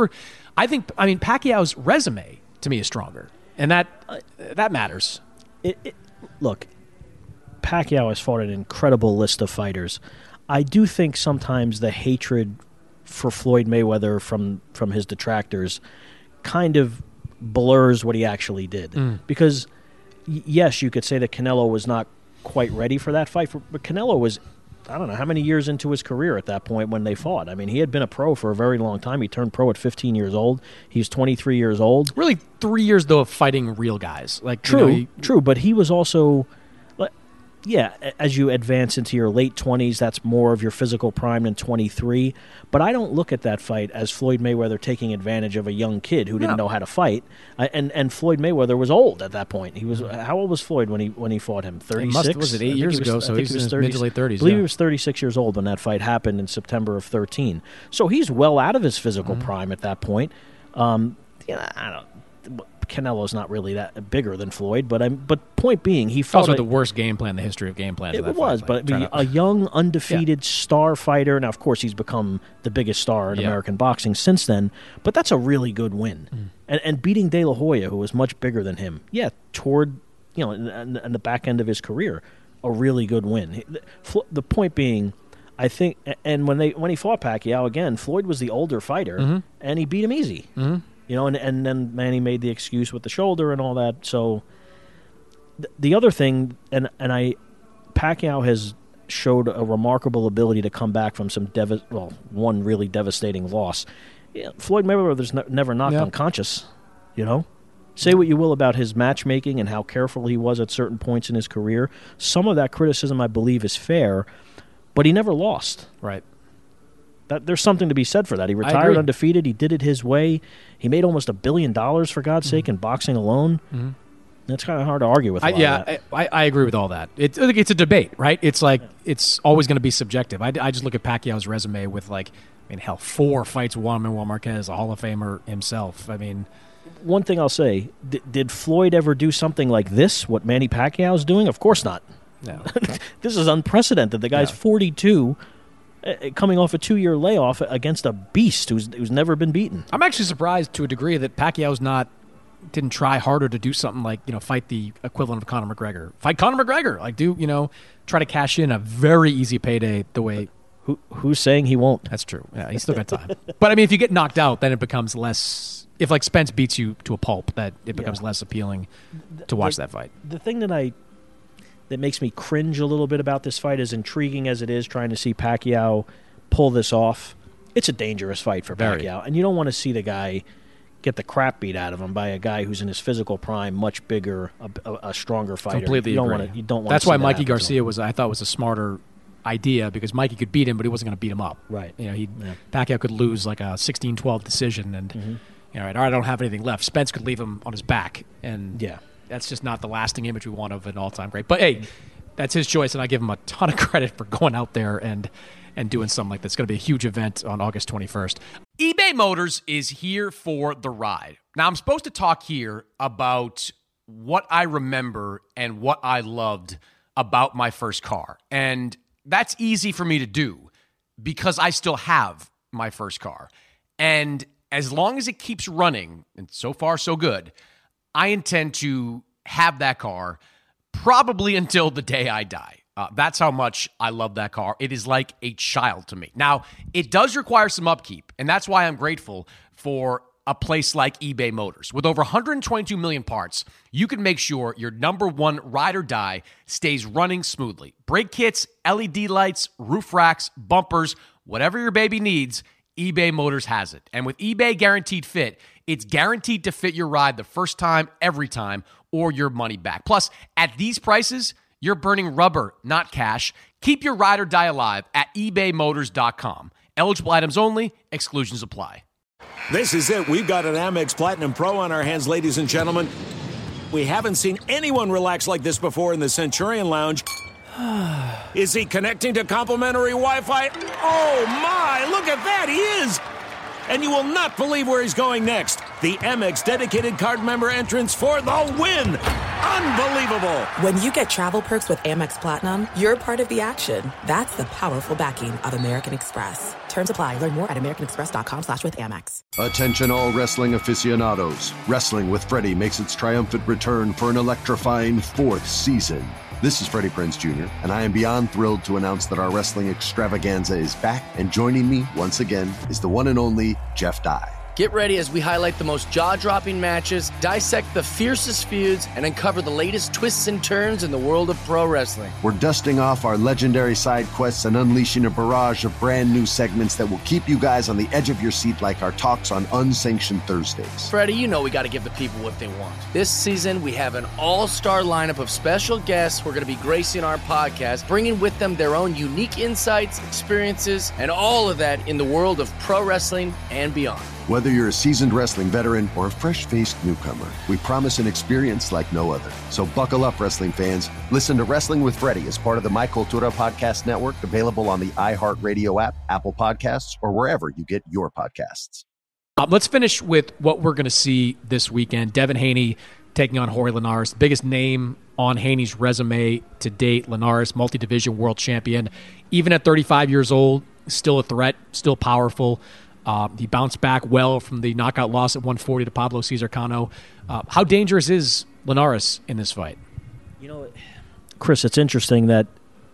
Pacquiao's resume, to me, is stronger. And that matters. Look, Pacquiao has fought an incredible list of fighters. I do think sometimes the hatred for Floyd Mayweather from his detractors kind of blurs what he actually did. Because, yes, you could say that Canelo was not quite ready for that fight, but Canelo was, I don't know, how many years into his career at that point when they fought. I mean, he had been a pro for a very long time. He turned pro at 15 years old. He's 23 years old. Really 3 years, though, of fighting real guys. True, but he was also... Yeah, as you advance into your late 20s, that's more of your physical prime than 23. But I don't look at that fight as Floyd Mayweather taking advantage of a young kid who didn't know how to fight. And Floyd Mayweather was old at that point. He was how old was Floyd when he fought him? 36? Was it 8 years ago? So he's in his mid to late 30s. I believe he was 36 years old when that fight happened in September of 13. So he's well out of his physical prime at that point. I don't. Canelo's not really that bigger than Floyd, but point being, he fought also the worst game plan in the history of game plans. It was, but a young, undefeated star fighter. Now, of course, he's become the biggest star in American boxing since then, but that's a really good win. And beating De La Hoya, who was much bigger than him, toward in the back end of his career, a really good win. The point being, I think, and when he fought Pacquiao again, Floyd was the older fighter, and he beat him easy. And then Manny made the excuse with the shoulder and all that. So the other thing, Pacquiao has showed a remarkable ability to come back from some one really devastating loss. Floyd Mayweather's never knocked unconscious. Say what you will about his matchmaking and how careful he was at certain points in his career. Some of that criticism, I believe, is fair, but he never lost. Right. There's something to be said for that. He retired undefeated. He did it his way. He made almost $1 billion, for God's sake, in boxing alone. That's kind of hard to argue with. I agree with all that. It's a debate, right? It's it's always going to be subjective. I just look at Pacquiao's resume with 4 fights won by Juan Marquez, a Hall of Famer himself. I mean, one thing I'll say: did Floyd ever do something like this? What Manny Pacquiao's doing? Of course not. No. This is unprecedented. The guy's 42. Coming off a 2-year layoff against a beast who's never been beaten. I'm actually surprised to a degree that Pacquiao's didn't try harder to do something like, fight the equivalent of Conor McGregor. Fight Conor McGregor. Try to cash in a very easy payday the way... Who's saying he won't? That's true. Yeah, he's still got time. But, I mean, if you get knocked out, then it becomes less... If, Spence beats you to a pulp, that it becomes less appealing to watch that fight. The thing that makes me cringe a little bit about this fight, as intriguing as it is trying to see Pacquiao pull this off, it's a dangerous fight for Pacquiao. And you don't want to see the guy get the crap beat out of him by a guy who's in his physical prime, much bigger, a stronger fighter. Completely you agree. don't want That's why Mikey Garcia I thought was a smarter idea, because Mikey could beat him, but he wasn't going to beat him up. Right. Pacquiao could lose a 16-12 decision, and all right, I don't have anything left. Spence could leave him on his back, and that's just not the lasting image we want of an all-time great. But, hey, that's his choice, and I give him a ton of credit for going out there and doing something like this. It's going to be a huge event on August 21st. eBay Motors is here for the ride. Now, I'm supposed to talk here about what I remember and what I loved about my first car. And that's easy for me to do because I still have my first car. And as long as it keeps running, and so far so good, I intend to have that car probably until the day I die. That's how much I love that car. It is like a child to me. Now, it does require some upkeep, and that's why I'm grateful for a place like eBay Motors. With over 122 million parts, you can make sure your number one ride or die stays running smoothly. Brake kits, LED lights, roof racks, bumpers, whatever your baby needs, eBay Motors has it. And with eBay Guaranteed Fit, it's guaranteed to fit your ride the first time, every time, or your money back. Plus, at these prices, you're burning rubber, not cash. Keep your ride or die alive at ebaymotors.com. Eligible items only. Exclusions apply. This is it. We've got an Amex Platinum Pro on our hands, ladies and gentlemen. We haven't seen anyone relax like this before in the Centurion Lounge. Is he connecting to complimentary Wi-Fi? Oh, my. Look at that. He is. And you will not believe where he's going next. The Amex dedicated card member entrance for the win. Unbelievable. When you get travel perks with Amex Platinum, you're part of the action. That's the powerful backing of American Express. Terms apply. Learn more at americanexpress.com/withAmex. Attention all wrestling aficionados. Wrestling with Freddie makes its triumphant return for an electrifying 4th season. This is Freddie Prinze Jr., and I am beyond thrilled to announce that our wrestling extravaganza is back, and joining me once again is the one and only Jeff Dye. Get ready as we highlight the most jaw-dropping matches, dissect the fiercest feuds, and uncover the latest twists and turns in the world of pro wrestling. We're dusting off our legendary side quests and unleashing a barrage of brand new segments that will keep you guys on the edge of your seat like our talks on Unsanctioned Thursdays. Freddie, you know we got to give the people what they want. This season, we have an all-star lineup of special guests who are going to be gracing our podcast, bringing with them their own unique insights, experiences, and all of that in the world of pro wrestling and beyond. Whether you're a seasoned wrestling veteran or a fresh-faced newcomer, we promise an experience like no other. So buckle up, wrestling fans. Listen to Wrestling with Freddie as part of the My Cultura Podcast Network, available on the iHeartRadio app, Apple Podcasts, or wherever you get your podcasts. Let's finish with what we're going to see this weekend. Devin Haney taking on Jorge Linares, the biggest name on Haney's resume to date. Linares, multi-division world champion. Even at 35 years old, still a threat, still powerful. He bounced back well from the knockout loss at 140 to Pablo Cesar Cano. How dangerous is Linares in this fight? You know, Chris, it's interesting that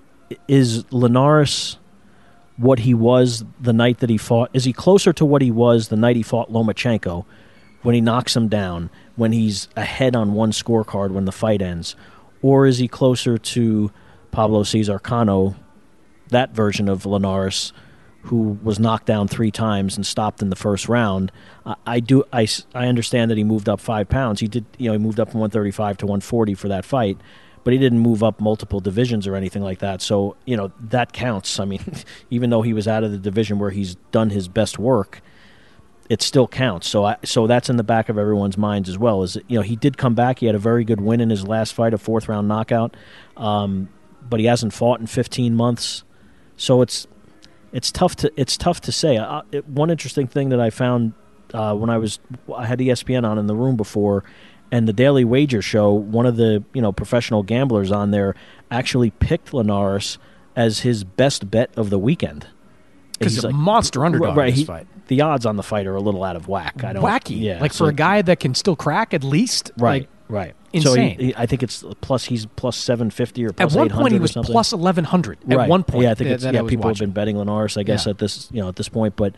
is Linares what he was the night that he fought? Is he closer to what he was the night he fought Lomachenko when he knocks him down, when he's ahead on one scorecard when the fight ends? Or is he closer to Pablo Cesar Cano, that version of Linares, who was knocked down 3 times and stopped in the first round? I understand that he moved up 5 pounds. He moved up from 135 to 140 for that fight, but he didn't move up multiple divisions or anything like that. So, that counts. I mean, even though he was out of the division where he's done his best work, it still counts. So that's in the back of everyone's minds as well. He did come back. He had a very good win in his last fight, a 4th round knockout, but he hasn't fought in 15 months. So it's tough to say. One interesting thing that I found when I had ESPN on in the room before, and the Daily Wager show, one of the professional gamblers on there actually picked Linares as his best bet of the weekend. Because he's a monster underdog in this fight. The odds on the fight are a little out of whack. Wacky. Yeah, for a guy that can still crack at least. Right. Insane. So I think he's he's plus 750 or plus 800. At one point he was plus 1100. At one point, I think people have been betting Linares, I guess, at this point. But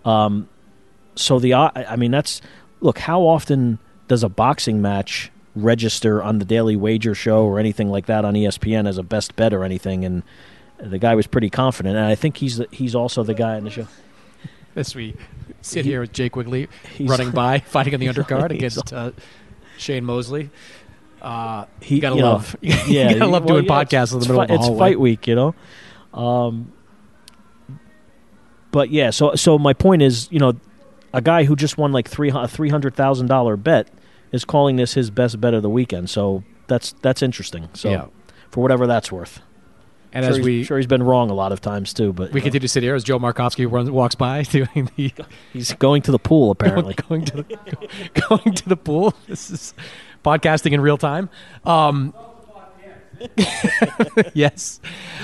so look, how often does a boxing match register on the Daily Wager show or anything like that on ESPN as a best bet or anything? And the guy was pretty confident, and I think he's also the guy in the show. As we sit here with Jake Quigley running by, fighting on the undercard against Shane Mosley. You gotta love doing podcasts in the middle of the hallway. It's fight week, But yeah, so my point is, a guy who just won like $300,000 bet is calling this his best bet of the weekend. So that's interesting. So for whatever that's worth. And sure he's been wrong a lot of times too, but we continue to sit here as Joe Markovsky walks by doing he's going to the pool apparently. going to the pool. This is podcasting in real time. Yes.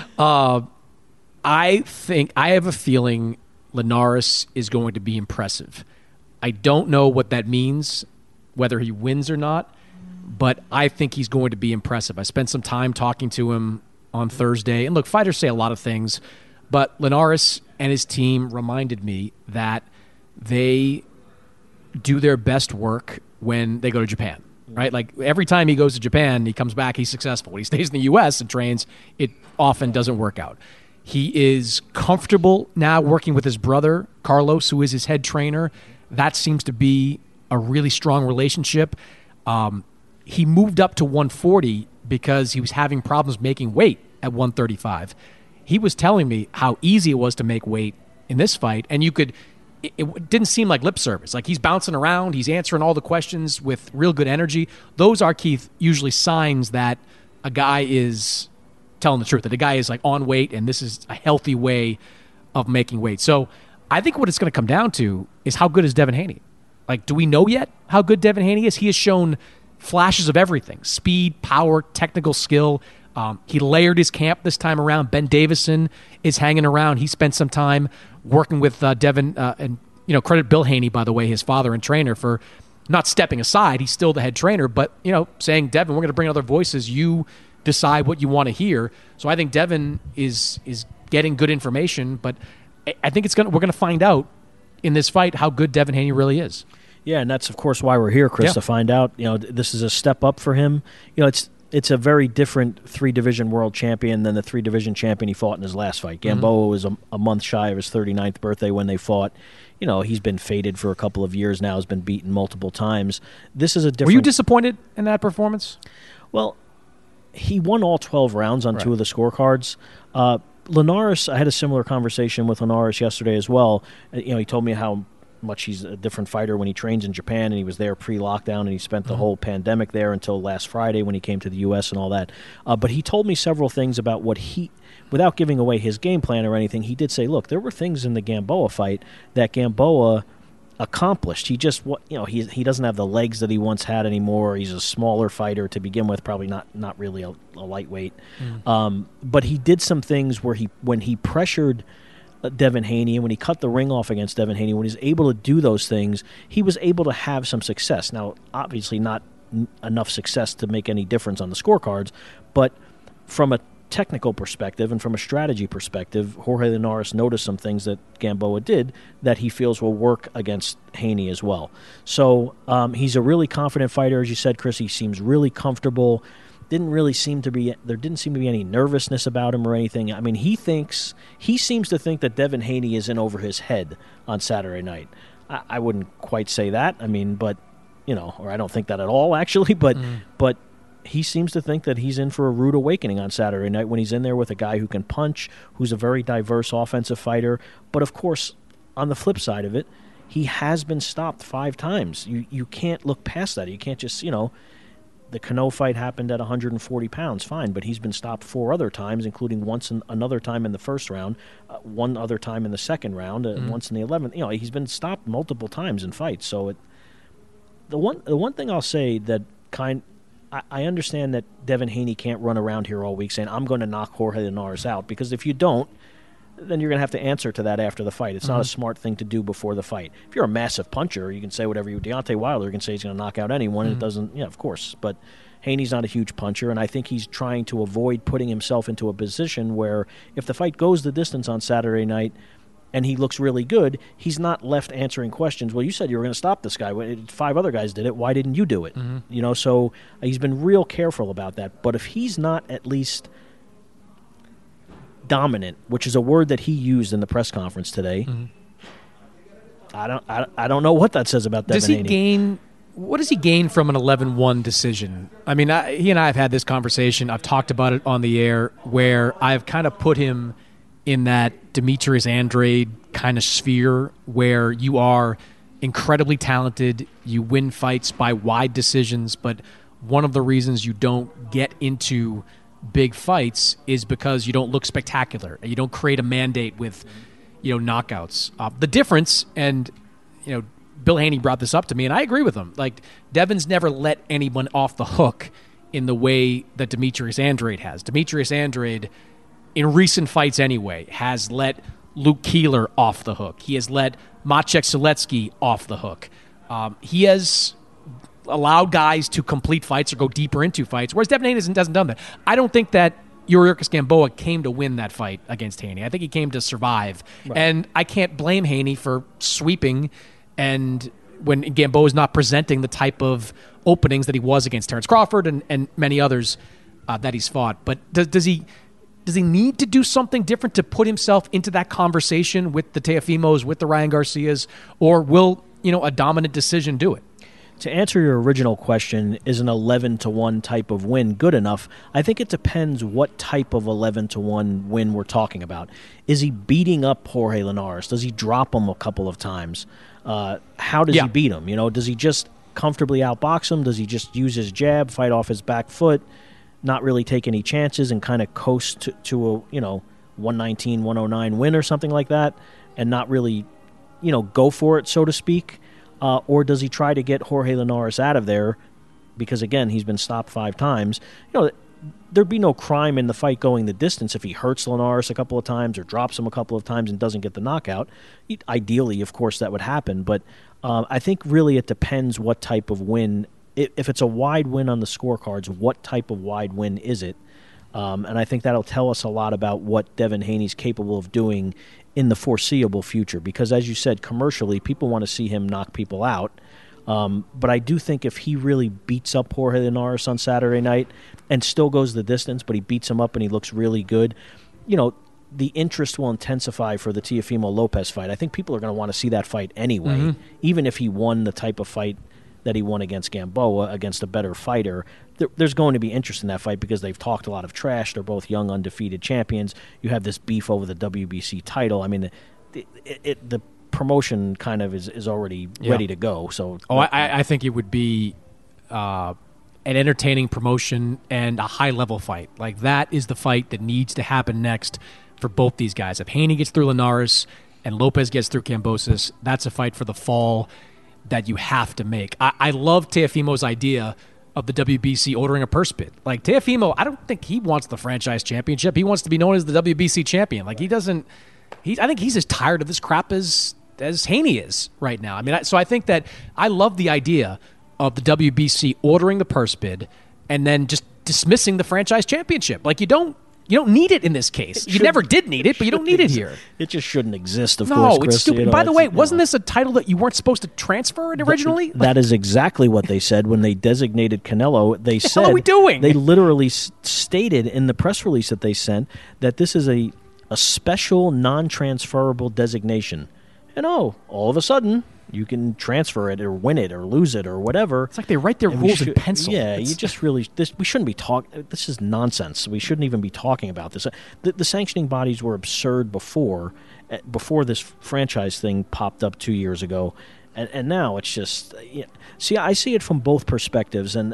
I have a feeling Linares is going to be impressive. I don't know what that means, whether he wins or not, but I think he's going to be impressive. I spent some time talking to him on Thursday. And look, fighters say a lot of things, but Linares and his team reminded me that they do their best work when they go to Japan, right? Like every time he goes to Japan, he comes back, he's successful. When he stays in the U.S. and trains, it often doesn't work out. He is comfortable now working with his brother, Carlos, who is his head trainer. That seems to be a really strong relationship. He moved up to 140 because he was having problems making weight at 135. He was telling me how easy it was to make weight in this fight, and it didn't seem like lip service. Like he's bouncing around, he's answering all the questions with real good energy. Those are, Keith, usually signs that a guy is telling the truth, that a guy is like on weight and this is a healthy way of making weight. So I think what it's going to come down to is how good is Devin Haney? Like, do we know yet how good Devin Haney is? He has shown flashes of everything: speed, power, technical skill. He layered his camp this time around. Ben Davison is hanging around. He spent some time working with Devin, and credit Bill Haney, by the way, his father and trainer, for not stepping aside. He's still the head trainer, but saying, Devin, we're going to bring other voices. You decide what you want to hear. So I think Devin is getting good information, but I think we're going to find out in this fight how good Devin Haney really is. Yeah, and that's of course why we're here, Chris, to find out. This is a step up for him. It's a very different 3-division world champion than the 3-division champion he fought in his last fight. Gamboa was a month shy of his 39th birthday when they fought. He's been faded for a couple of years now, has been beaten multiple times. This is a different... Were you disappointed in that performance? Well, he won all 12 rounds on 2 of the scorecards. Linares, I had a similar conversation with Linares yesterday as well. He told me how much he's a different fighter when he trains in Japan, and he was there pre-lockdown, and he spent the whole pandemic there until last Friday when he came to the U.S. and all that. But he told me several things about what without giving away his game plan or anything, he did say, look, there were things in the Gamboa fight that Gamboa accomplished. He just, he doesn't have the legs that he once had anymore. He's a smaller fighter to begin with, probably not really a lightweight. But he did some things where when he pressured Devin Haney, and when he cut the ring off against Devin Haney, when he's able to do those things, he was able to have some success. Now, obviously not enough success to make any difference on the scorecards, but from a technical perspective and from a strategy perspective, Jorge Linares noticed some things that Gamboa did that he feels will work against Haney as well. So he's a really confident fighter, as you said, Chris. He seems really comfortable. There didn't seem to be any nervousness about him or anything. I mean, he seems to think that Devin Haney is in over his head on Saturday night. I wouldn't quite say that. I mean, but or I don't think that at all, actually. But he seems to think that he's in for a rude awakening on Saturday night when he's in there with a guy who can punch, who's a very diverse offensive fighter. But of course, on the flip side of it, he has been stopped 5 times. You can't look past that. You can't just the Cano fight happened at 140 pounds, fine, but he's been stopped 4 other times, including another time in the first round, one other time in the second round, once in the 11th. He's been stopped multiple times in fights. So the one thing I'll say that I understand that Devin Haney can't run around here all week saying, I'm going to knock Jorge Linares out, because if you don't, then you're going to have to answer to that after the fight. It's not a smart thing to do before the fight. If you're a massive puncher, you can say whatever you... Deontay Wilder can say he's going to knock out anyone, and it doesn't... Yeah, of course. But Haney's not a huge puncher, and I think he's trying to avoid putting himself into a position where if the fight goes the distance on Saturday night and he looks really good, he's not left answering questions. Well, you said you were going to stop this guy. 5 other guys did it. Why didn't you do it? So he's been real careful about that. But if he's not at least dominant, which is a word that he used in the press conference today, I don't know what that says about Devin Haney. What does he gain from an 11-1 decision? I mean, he and I have had this conversation. I've talked about it on the air, where I've kind of put him in that Demetrius Andrade kind of sphere, where you are incredibly talented, you win fights by wide decisions, but one of the reasons you don't get into big fights is because you don't look spectacular. You don't create a mandate with, knockouts. The difference, and Bill Haney brought this up to me, and I agree with him. Like, Devin's never let anyone off the hook in the way that Demetrius Andrade has. Demetrius Andrade, in recent fights anyway, has let Luke Keeler off the hook. He has let Maciej Sulecki off the hook. He has allowed guys to complete fights or go deeper into fights, whereas Devin Haney hasn't done that. I don't think that Yuriorkis Gamboa came to win that fight against Haney. I think he came to survive. Right. And I can't blame Haney for sweeping and when Gamboa is not presenting the type of openings that he was against Terrence Crawford and many others that he's fought. But does he need to do something different to put himself into that conversation with the Teofimos, with the Ryan Garcias, or will a dominant decision do it? To answer your original question, is an 11-1 type of win good enough? I think it depends what type of 11-1 win we're talking about. Is he beating up Jorge Linares? Does he drop him a couple of times? How does he beat him? Does he just comfortably outbox him? Does he just use his jab, fight off his back foot, not really take any chances, and kind of coast to a 119, 109 win or something like that, and not really go for it, so to speak? Or does he try to get Jorge Linares out of there? Because, again, he's been stopped 5 times. There'd be no crime in the fight going the distance if he hurts Linares a couple of times or drops him a couple of times and doesn't get the knockout. Ideally, of course, that would happen. But I think really it depends what type of win. If it's a wide win on the scorecards, what type of wide win is it? And I think that'll tell us a lot about what Devin Haney's capable of doing in the foreseeable future, because as you said, commercially, people want to see him knock people out. But I do think if he really beats up Jorge Linares on Saturday night and still goes the distance, but he beats him up and he looks really good, the interest will intensify for the Teofimo Lopez fight. I think people are going to want to see that fight anyway, even if he won the type of fight that he won against Gamboa, against a better fighter. There's going to be interest in that fight because they've talked a lot of trash. They're both young, undefeated champions. You have this beef over the WBC title. I mean, the promotion kind of is already ready to go. So, I think it would be an entertaining promotion and a high-level fight. Like, that is the fight that needs to happen next for both these guys. If Haney gets through Linares and Lopez gets through Kambosos, that's a fight for the fall that you have to make. I love Teofimo's idea of the WBC ordering a purse bid. Like, Teofimo, I don't think he wants the franchise championship. He wants to be known as the WBC champion. Like, he doesn't. I think he's as tired of this crap as Haney is right now. I mean, so I think that I love the idea of the WBC ordering the purse bid and then just dismissing the franchise championship. Like, you don't need it in this case. You never did need it, but you don't need it here. It just shouldn't exist, of course, Chris. No, it's stupid. By the way, wasn't this a title that you weren't supposed to transfer it originally? That is exactly what they said when they designated Canelo. They said, what are we doing? They literally stated in the press release that they sent that this is a special non-transferable designation. And all of a sudden, you can transfer it or win it or lose it or whatever. It's like they write their rules in pencil. Yeah, we shouldn't be talking. This is nonsense. We shouldn't even be talking about this. The sanctioning bodies were absurd before this franchise thing popped up 2 years ago, and now it's just. See, I see it from both perspectives, and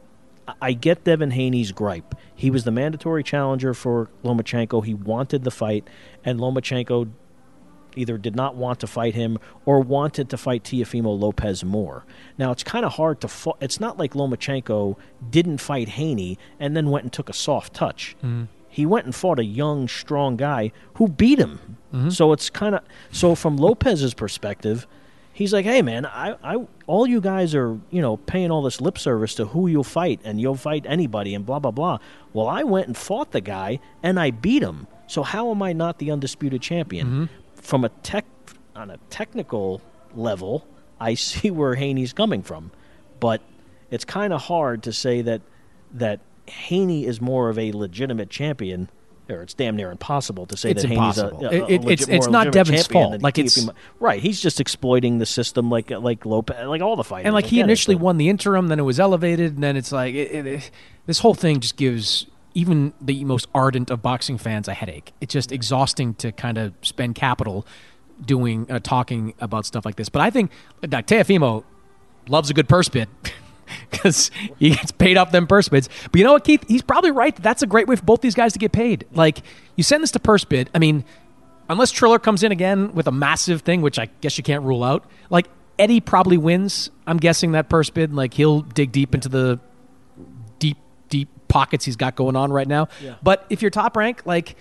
I get Devin Haney's gripe. He was the mandatory challenger for Lomachenko. He wanted the fight, and Lomachenko either did not want to fight him or wanted to fight Teofimo Lopez more. Now, it's kind of hard to it's not like Lomachenko didn't fight Haney and then went and took a soft touch. Mm-hmm. He went and fought a young, strong guy who beat him. Mm-hmm. So it's kind of from Lopez's perspective, he's like, hey, man, I all you guys are, paying all this lip service to who you'll fight, and you'll fight anybody and blah, blah, blah. Well, I went and fought the guy, and I beat him. So how am I not the undisputed champion? Mm-hmm. From on a technical level, I see where Haney's coming from, but it's kind of hard to say that Haney is more of a legitimate champion, or it's damn near impossible to say it's that impossible. Haney's it's not Devin's fault. Like right, he's just exploiting the system, like Lopez, like all the fighters. And like he initially won the interim, then it was elevated, and then it's like this whole thing just gives even the most ardent of boxing fans a headache. It's just exhausting to kind of spend capital doing talking about stuff like this. But I think Teofimo loves a good purse bid because he gets paid off them purse bids. But you know what, Keith? He's probably right. That's a great way for both these guys to get paid. Like, you send this to purse bid. I mean, unless Triller comes in again with a massive thing, which I guess you can't rule out, like, Eddie probably wins, I'm guessing, that purse bid. Like, he'll dig deep into the deep pockets he's got going on right now. Yeah. But if you're Top Rank, like,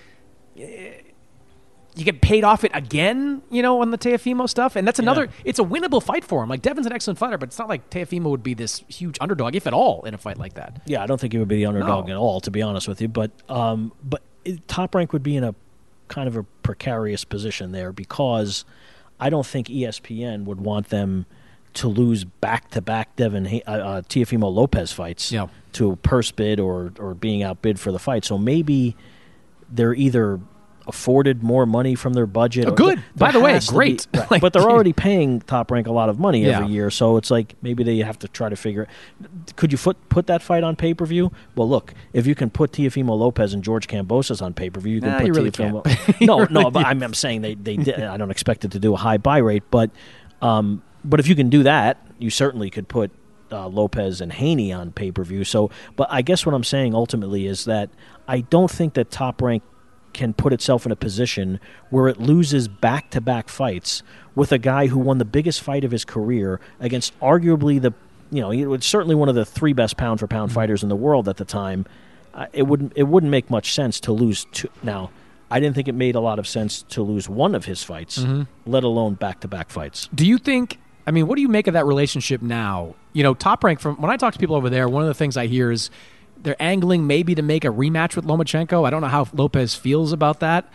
you get paid off it again, on the Teofimo stuff. And that's another, it's a winnable fight for him. Like, Devin's an excellent fighter, but it's not like Teofimo would be this huge underdog, if at all, in a fight like that. Yeah, I don't think he would be the underdog at all, to be honest with you. But Top Rank would be in a kind of a precarious position there because I don't think ESPN would want them to lose back-to-back Teofimo Lopez fights to a purse bid or being outbid for the fight. So maybe they're either afforded more money from their budget. Oh, good. By the way, great. Right. But they're already paying Top Rank a lot of money every year, so it's like maybe they have to try to figure it. Could you put that fight on pay-per-view? Well, look, if you can put Teofimo Lopez and George Kambosos on pay-per-view, you can put really Teofimo. can't. No, but I'm saying they did. I don't expect it to do a high buy rate, but if you can do that, you certainly could put Lopez and Haney on pay-per-view. So, but I guess what I'm saying ultimately is that I don't think that Top Rank can put itself in a position where it loses back-to-back fights with a guy who won the biggest fight of his career against arguably he was certainly one of the 3 best pound-for-pound fighters in the world at the time. It wouldn't make much sense to lose two. Now, I didn't think it made a lot of sense to lose one of his fights, let alone back-to-back fights. Do you think? I mean, what do you make of that relationship now? Top Rank. From when I talk to people over there, one of the things I hear is they're angling maybe to make a rematch with Lomachenko. I don't know how Lopez feels about that.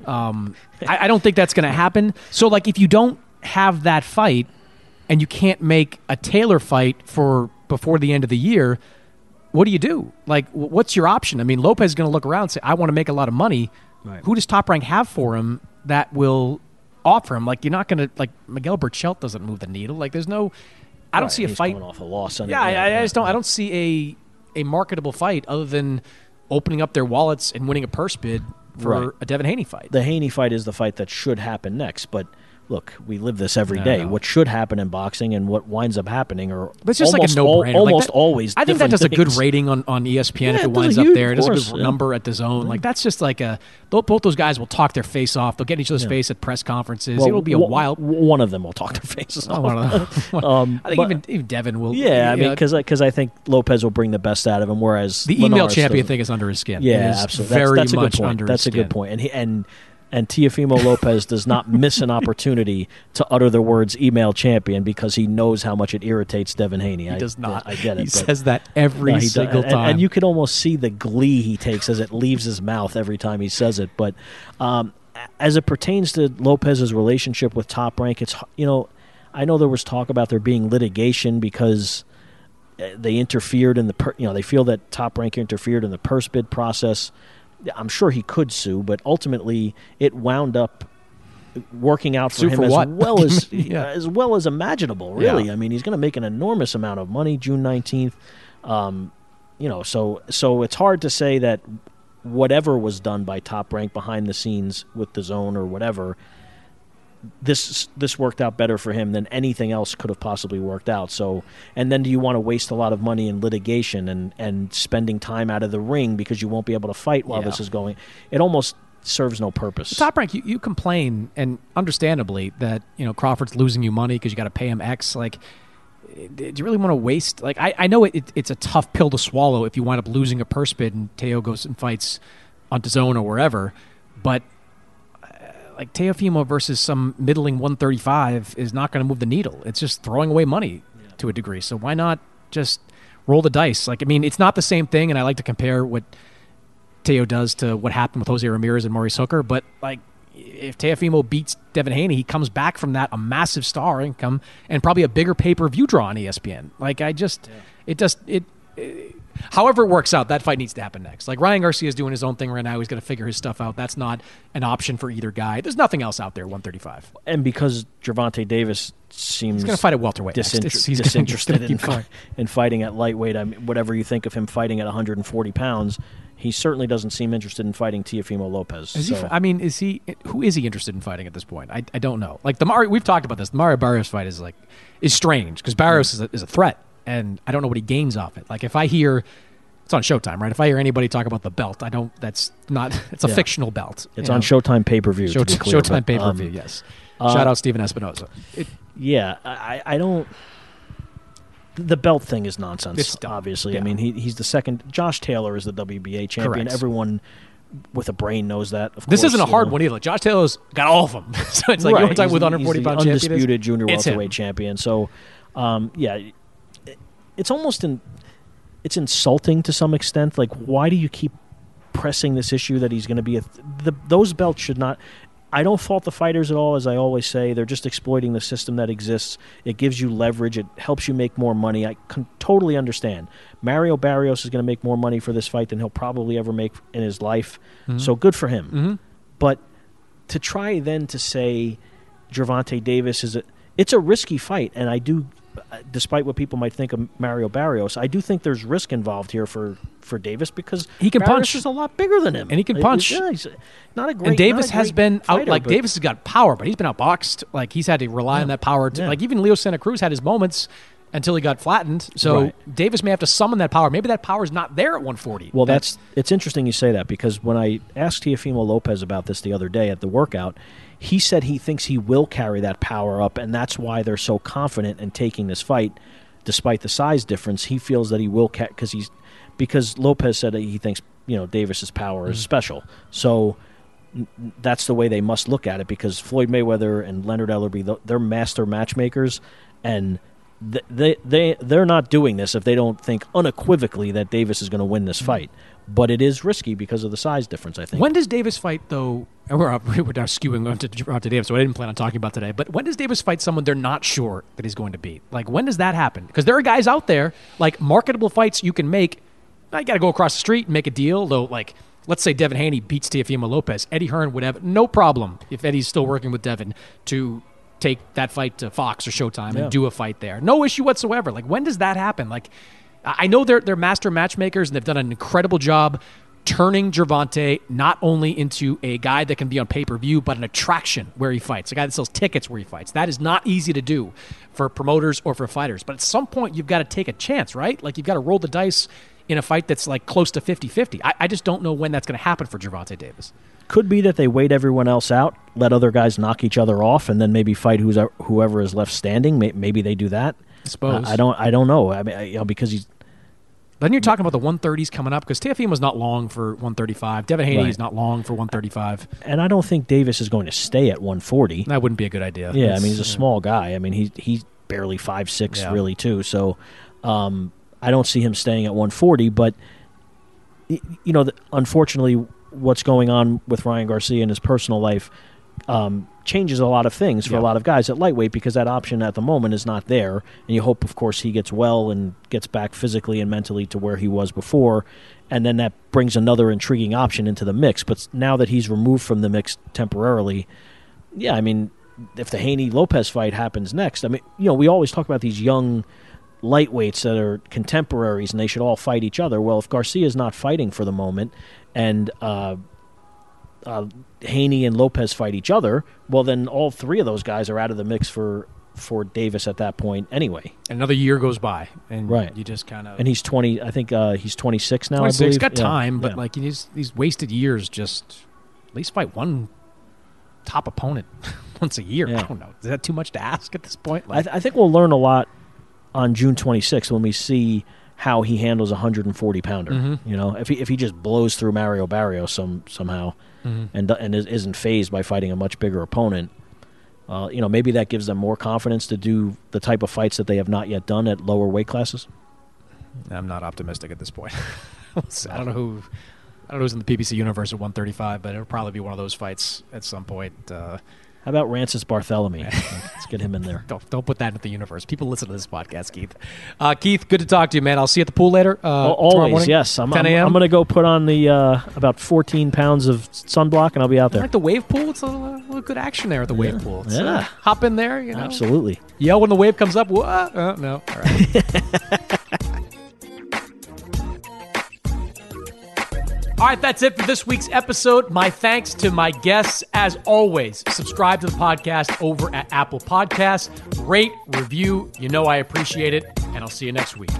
I don't think that's going to happen. So, if you don't have that fight and you can't make a Taylor fight before the end of the year, what do you do? What's your option? I mean, Lopez is going to look around and say, I want to make a lot of money. Right. Who does Top Rank have for him that will offer him? You're not going to, Miguel Berchelt doesn't move the needle. There's no, I don't see a fight. Coming off a loss. I just don't. I don't see a marketable fight other than opening up their wallets and winning a purse bid for a Devin Haney fight. The Haney fight is the fight that should happen next, but look, we live this every day. What should happen in boxing and what winds up happening are but it's just almost, a no-brainer. Almost always I think that does things. A good rating on ESPN if it winds up there. It does a good number at DAZN. That's just both those guys will talk their face off. They'll get in each other's face at press conferences. Well, it'll be a wild... One of them will talk their faces off. One of them. I think even Devin will... Yeah, I mean, because I think Lopez will bring the best out of him, whereas the email champion thing is under his skin. Yeah, absolutely. That's a good point. That's a good point. And Teofimo Lopez does not miss an opportunity to utter the words "email champion" because he knows how much it irritates Devin Haney. He does not. I get it. He says that every single time. And you can almost see the glee he takes as it leaves his mouth every time he says it. But as it pertains to Lopez's relationship with Top Rank, it's I know there was talk about there being litigation because they interfered in they feel that Top Rank interfered in the purse bid process. I'm sure he could sue, but ultimately it wound up working out for him as well as imaginable. Really, yeah. I mean, he's going to make an enormous amount of money June 19th. So it's hard to say that whatever was done by Top Rank behind the scenes with DAZN or whatever, this worked out better for him than anything else could have possibly worked out. So, and then do you want to waste a lot of money in litigation and spending time out of the ring because you won't be able to fight while this is going? It almost serves no purpose. Top Rank, you complain, and understandably, that Crawford's losing you money because you got to pay him X. Do you really want to waste? I know it's a tough pill to swallow if you wind up losing a purse bid and Teo goes and fights on DAZN or wherever, but Teofimo versus some middling 135 is not going to move the needle. It's just throwing away money to a degree. So why not just roll the dice? It's not the same thing, and I like to compare what Teo does to what happened with Jose Ramirez and Maurice Hooker. But if Teofimo beats Devin Haney, he comes back from that a massive star income and probably a bigger pay-per-view draw on ESPN. However it works out, that fight needs to happen next. Ryan Garcia is doing his own thing right now. He's going to figure his stuff out. That's not an option for either guy. There's nothing else out there, 135. And because Gervonta Davis seems... He's going to fight at welterweight disinterested in fighting at lightweight. I mean, whatever you think of him fighting at 140 pounds, he certainly doesn't seem interested in fighting Teofimo Lopez. Who is he interested in fighting at this point? I don't know. We've talked about this. The Mario Barrios fight is strange because Barrios is a threat. And I don't know what he gains off it. If I hear, it's on Showtime, right? If I hear anybody talk about the belt, it's a fictional belt. It's on Showtime pay-per-view. Showtime pay-per-view, yes. Shout out Steven Espinoza. I don't, the belt thing is nonsense, obviously. Yeah. I mean, he's the second, Josh Taylor is the WBA champion. Correct. Everyone with a brain knows that. This isn't a hard one either. Josh Taylor's got all of them. So it's you want to talk with 140-pound champion. Undisputed junior welterweight champion. So, it's almost it's insulting to some extent. Why do you keep pressing this issue that he's going to be those belts should not. I don't fault the fighters at all, as I always say. They're just exploiting the system that exists. It gives you leverage. It helps you make more money. I can totally understand. Mario Barrios is going to make more money for this fight than he'll probably ever make in his life. So good for him. But to try then to say Gervonta Davis it's a risky fight, and I do, despite what people might think of Mario Barrios, I do think there's risk involved here for Davis because he can Barrios punch. is a lot bigger than him, and he can punch. Yeah, he's not a great. And Davis has been fighter, out. Like but Davis has got power, but he's been outboxed. Like he's had to rely on that power. Like even Leo Santa Cruz had his moments until he got flattened. So Davis may have to summon that power. Maybe that power is not there at 140. Well, it's interesting you say that because when I asked Teofimo Lopez about this the other day at the workout, he said he thinks he will carry that power up, and that's why they're so confident in taking this fight, despite the size difference. He feels that he will because Lopez said that he thinks Davis's power is special. So that's the way they must look at it because Floyd Mayweather and Leonard Ellerbe, they're master matchmakers, and they're not doing this if they don't think unequivocally that Davis is going to win this fight. But it is risky because of the size difference, I think. When does Davis fight, though? And we're now skewing onto Davis, so I didn't plan on talking about today. But when does Davis fight someone they're not sure that he's going to beat? Like, when does that happen? Because there are guys out there, like, marketable fights you can make. I got to go across the street and make a deal, though, like, let's say Devin Haney beats Teofimo Lopez. Eddie Hearn would have no problem, if Eddie's still working with Devin, to take that fight to Fox or Showtime and do a fight there. No issue whatsoever. Like, when does that happen? Like, I know they're master matchmakers, and they've done an incredible job turning Gervonta not only into a guy that can be on pay-per-view, but an attraction where he fights, a guy that sells tickets where he fights. That is not easy to do for promoters or for fighters. But at some point, you've got to take a chance, right? Like, you've got to roll the dice in a fight that's like close to 50-50. I just don't know when that's going to happen for Gervonta Davis. Could be that they wait everyone else out, let other guys knock each other off, and then maybe fight whoever is left standing. Maybe they do that. I suppose. I don't know. I mean, because he's. Then you're talking about the 130s coming up because Teofimo's not long for 135. Devin Haney is not long for 135. And I don't think Davis is going to stay at 140. That wouldn't be a good idea. Yeah, I mean, he's a small guy. I mean, he's barely 5'6", really, too. So I don't see him staying at 140. But, unfortunately, what's going on with Ryan Garcia in his personal life changes a lot of things for a lot of guys at lightweight because that option at the moment is not there. And you hope, of course, he gets well and gets back physically and mentally to where he was before. And then that brings another intriguing option into the mix. But now that he's removed from the mix temporarily, I mean, if the Haney-Lopez fight happens next, I mean, we always talk about these young lightweights that are contemporaries and they should all fight each other. Well, if Garcia's not fighting for the moment and Haney and Lopez fight each other, well, then all three of those guys are out of the mix for Davis at that point anyway. Another year goes by, and you just kind of... And he's 20, I think he's 26 now, 26, I believe. Got time, but like these wasted years, just at least fight one top opponent once a year. I don't know. Is that too much to ask at this point? Like, I think we'll learn a lot on June 26th when we see how he handles a 140-pounder. Mm-hmm. If he just blows through Mario Barrios somehow and isn't fazed by fighting a much bigger opponent, maybe that gives them more confidence to do the type of fights that they have not yet done at lower weight classes. I'm not optimistic at this point. I don't know who's in the PBC universe at 135, but it'll probably be one of those fights at some point. How about Rancis Barthélemy? Let's get him in there. Don't put that into the universe. People listen to this podcast, Keith. Keith, good to talk to you, man. I'll see you at the pool later. Always, morning, yes. 10 a.m. I'm going to go put on the about 14 pounds of sunblock, and I'll be out there. I like the wave pool. It's a little good action there at the wave pool. It's, hop in there. Absolutely. Yell when the wave comes up. No. All right. All right, that's it for this week's episode. My thanks to my guests. As always, subscribe to the podcast over at Apple Podcasts. Rate, review. I appreciate it. And I'll see you next week.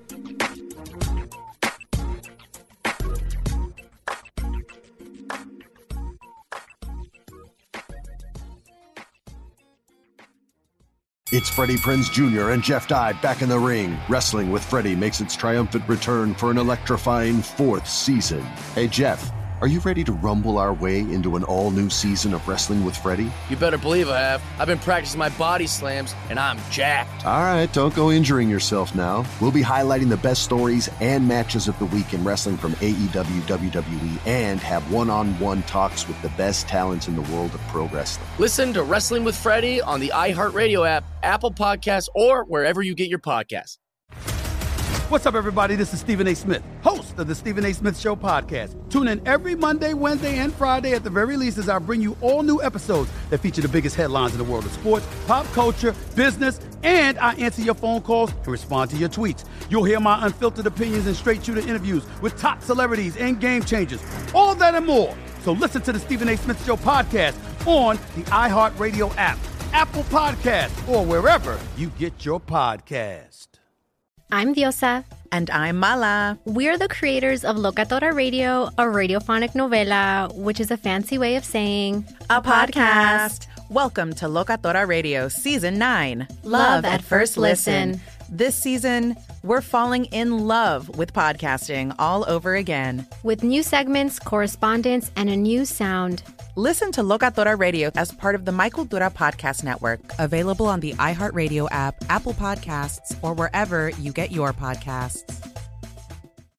It's Freddie Prinze Jr. and Jeff Dye back in the ring. Wrestling with Freddie makes its triumphant return for an electrifying 4th season. Hey, Jeff, Are you ready to rumble our way into an all-new season of Wrestling with Freddie? You better believe I have. I've been practicing my body slams, and I'm jacked. All right, don't go injuring yourself now. We'll be highlighting the best stories and matches of the week in wrestling from AEW, WWE, and have one-on-one talks with the best talents in the world of pro wrestling. Listen to Wrestling with Freddie on the iHeartRadio app, Apple Podcasts, or wherever you get your podcasts. What's up, everybody? This is Stephen A. Smith, host of the Stephen A. Smith Show podcast. Tune in every Monday, Wednesday, and Friday at the very least as I bring you all new episodes that feature the biggest headlines in the world of sports, pop culture, business, and I answer your phone calls and respond to your tweets. You'll hear my unfiltered opinions and straight-shooter interviews with top celebrities and game changers. All that and more. So listen to the Stephen A. Smith Show podcast on the iHeartRadio app, Apple Podcasts, or wherever you get your podcast. I'm Diosa. And I'm Mala. We're the creators of Locatora Radio, a radiophonic novela, which is a fancy way of saying a podcast. Welcome to Locatora Radio Season 9. Love at First Listen. This season, we're falling in love with podcasting all over again. With new segments, correspondence, and a new sound. Listen to Locatora Radio as part of the My Cultura Podcast Network, available on the iHeartRadio app, Apple Podcasts, or wherever you get your podcasts.